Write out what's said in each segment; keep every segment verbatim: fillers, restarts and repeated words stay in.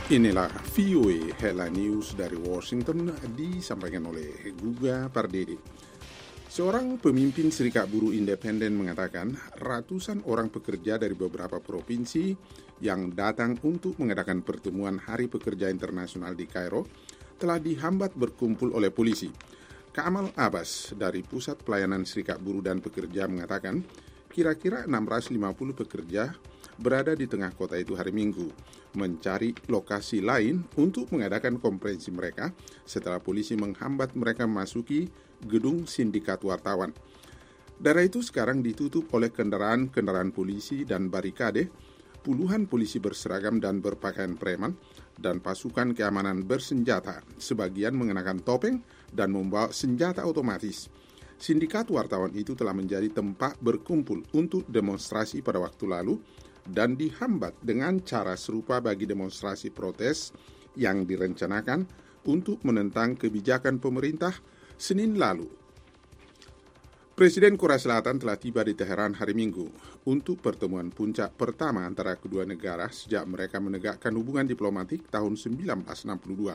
Inilah V O A Headline News dari Washington disampaikan oleh Guga Pardede. Seorang pemimpin Serikat Buruh Independen mengatakan ratusan orang pekerja dari beberapa provinsi yang datang untuk mengadakan pertemuan Hari Pekerja Internasional di Kairo telah dihambat berkumpul oleh polisi. Kamal Abbas dari Pusat Pelayanan Serikat Buruh dan Pekerja mengatakan kira-kira enam ratus lima puluh pekerja berada di tengah kota itu hari Minggu, mencari lokasi lain untuk mengadakan konferensi mereka setelah polisi menghambat mereka memasuki gedung sindikat wartawan. Daerah itu sekarang ditutup oleh kendaraan-kendaraan polisi dan barikade, puluhan polisi berseragam dan berpakaian preman, dan pasukan keamanan bersenjata, sebagian mengenakan topeng dan membawa senjata otomatis. Sindikat wartawan itu telah menjadi tempat berkumpul untuk demonstrasi pada waktu lalu, dan dihambat dengan cara serupa bagi demonstrasi protes yang direncanakan untuk menentang kebijakan pemerintah Senin lalu. Presiden Korea Selatan telah tiba di Teheran hari Minggu untuk pertemuan puncak pertama antara kedua negara sejak mereka menegakkan hubungan diplomatik tahun seribu sembilan ratus enam puluh dua.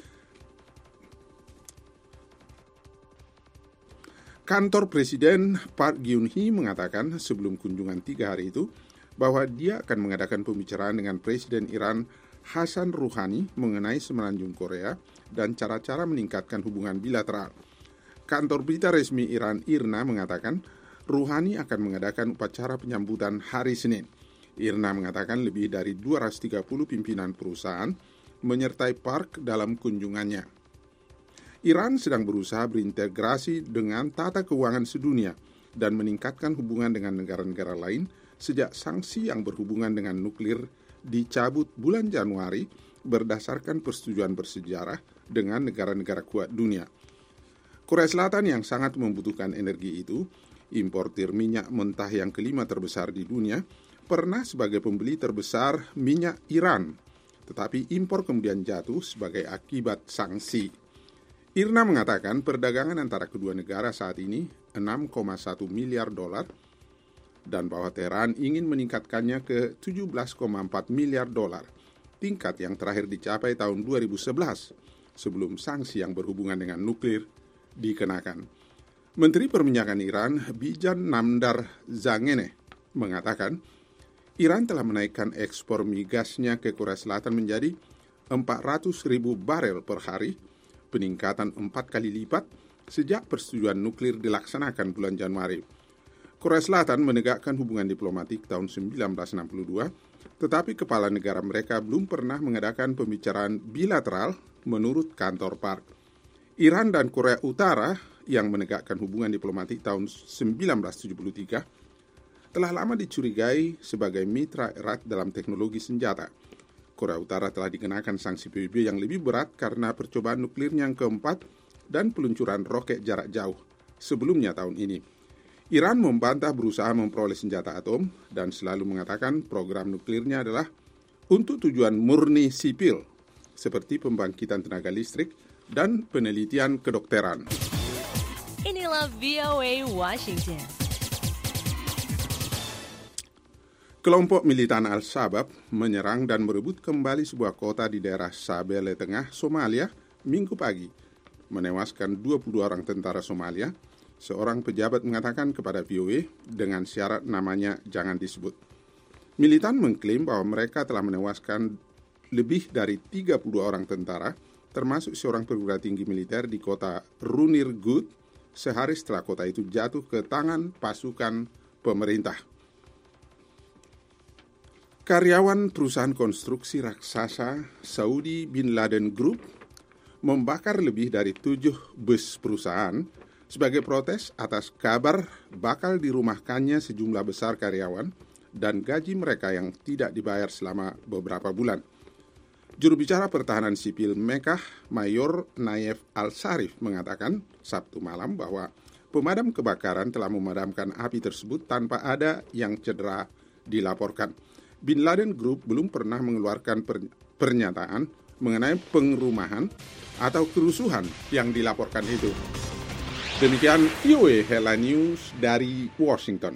Kantor Presiden Park Geun-hye mengatakan sebelum kunjungan tiga hari itu bahwa dia akan mengadakan pembicaraan dengan Presiden Iran Hassan Rouhani mengenai semenanjung Korea dan cara-cara meningkatkan hubungan bilateral. Kantor berita resmi Iran IRNA mengatakan Rouhani akan mengadakan upacara penyambutan hari Senin. IRNA mengatakan lebih dari dua ratus tiga puluh pimpinan perusahaan menyertai Park dalam kunjungannya. Iran sedang berusaha berintegrasi dengan tata keuangan sedunia dan meningkatkan hubungan dengan negara-negara lain sejak sanksi yang berhubungan dengan nuklir dicabut bulan Januari berdasarkan persetujuan bersejarah dengan negara-negara kuat dunia. Korea Selatan yang sangat membutuhkan energi itu, importir minyak mentah yang kelima terbesar di dunia, pernah sebagai pembeli terbesar minyak Iran, tetapi impor kemudian jatuh sebagai akibat sanksi. IRNA mengatakan perdagangan antara kedua negara saat ini enam koma satu miliar dolar, dan bahwa Teheran ingin meningkatkannya ke tujuh belas koma empat miliar dolar, tingkat yang terakhir dicapai tahun dua ribu sebelas, sebelum sanksi yang berhubungan dengan nuklir dikenakan. Menteri Perminyakan Iran, Bijan Namdar Zangeneh, mengatakan Iran telah menaikkan ekspor migasnya ke Korea Selatan menjadi empat ratus ribu barel per hari, peningkatan empat kali lipat sejak persetujuan nuklir dilaksanakan bulan Januari. Korea Selatan menegakkan hubungan diplomatik tahun seribu sembilan ratus enam puluh dua, tetapi kepala negara mereka belum pernah mengadakan pembicaraan bilateral menurut kantor Park. Iran dan Korea Utara yang menegakkan hubungan diplomatik tahun seribu sembilan ratus tujuh puluh tiga telah lama dicurigai sebagai mitra erat dalam teknologi senjata. Korea Utara telah dikenakan sanksi P B B yang lebih berat karena percobaan nuklirnya yang keempat dan peluncuran roket jarak jauh sebelumnya tahun ini. Iran membantah berusaha memperoleh senjata atom dan selalu mengatakan program nuklirnya adalah untuk tujuan murni sipil, seperti pembangkitan tenaga listrik dan penelitian kedokteran. Inilah V O A Washington. Kelompok militan Al-Shabaab menyerang dan merebut kembali sebuah kota di daerah Sabele Tengah, Somalia, Minggu pagi, menewaskan dua puluh dua orang tentara Somalia. Seorang pejabat mengatakan kepada V O A dengan syarat namanya jangan disebut. Militan mengklaim bahwa mereka telah menewaskan lebih dari tiga puluh dua orang tentara, termasuk seorang perwira tinggi militer di kota Runirgut, sehari setelah kota itu jatuh ke tangan pasukan pemerintah. Karyawan perusahaan konstruksi raksasa Saudi Bin Laden Group membakar lebih dari tujuh bus perusahaan sebagai protes atas kabar bakal dirumahkannya sejumlah besar karyawan dan gaji mereka yang tidak dibayar selama beberapa bulan. Juru bicara pertahanan sipil Mekah, Mayor Nayef Al-Sarif mengatakan Sabtu malam bahwa pemadam kebakaran telah memadamkan api tersebut tanpa ada yang cedera dilaporkan. Bin Laden Group belum pernah mengeluarkan pernyataan mengenai pengrumahan atau kerusuhan yang dilaporkan itu. Demikian V O A Headline News dari Washington.